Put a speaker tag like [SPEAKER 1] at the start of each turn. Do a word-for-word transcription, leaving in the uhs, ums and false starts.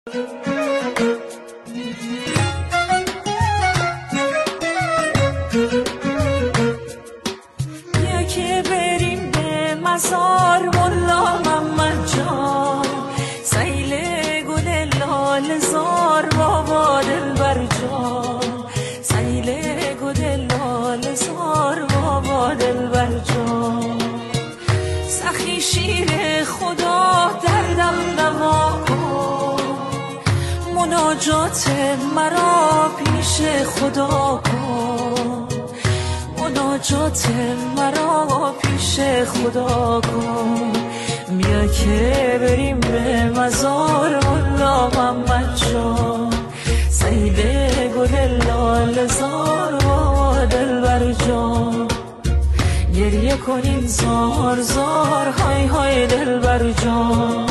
[SPEAKER 1] بیا که بریم به مزار ملا محمد جان، سیل گل لاله زار بابا دلبر جان، سیل گل لاله زار بابا دلبر جان. سخی شیر خدا دردم دوا کن، مناجات مرا پیش خدا کن، مناجات مرا پیش خدا کن. بیا که بریم به مزار ملا محمد جان، سیل گل لاله زار بابا دلبر جان. گریه کنیم زار زار های های دلبر جان.